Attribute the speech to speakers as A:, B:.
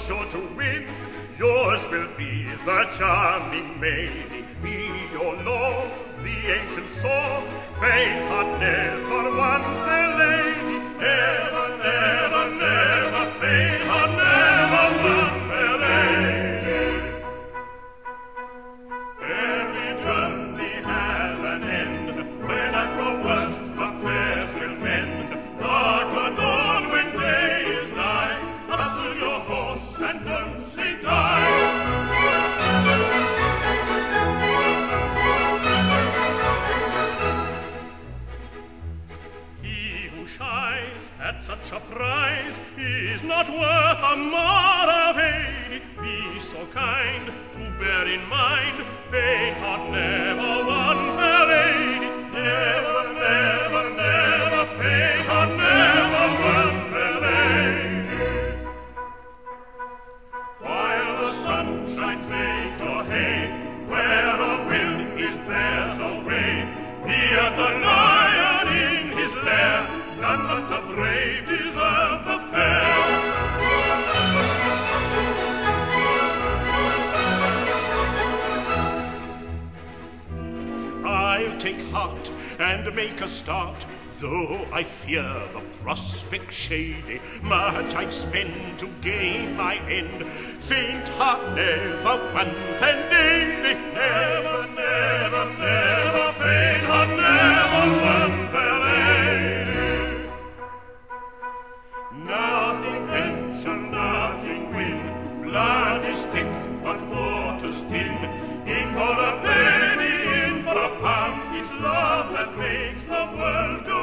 A: sure to win. Yours will be the charming maid, be your lord, the ancient saw. Faint heart never won fair lady, never, never, never, faint heart never won fair lady. Every journey has an end, when at the worst affairs will mend. Dark the dawn when day is nigh, hustle your horse and don't say die. Shies at such a prize is not worth a mar of aid. Be so kind to bear in mind, faint heart never won fair lady, never, never, never, faint heart never won fair lady. While the sun shines, make your hay, where a will is there's a way. Near the lion in his lair, none but the brave deserve the fair. I'll take heart and make a start, though I fear the prospect shady. Much I'd spend to gain my end. Faint heart never won fair lady, never, never, never, faint heart never won fair lady. Nothing venture, nothing win. Blood is thick, but water's thin. In for a penny, in for a pound. It's love that makes the world go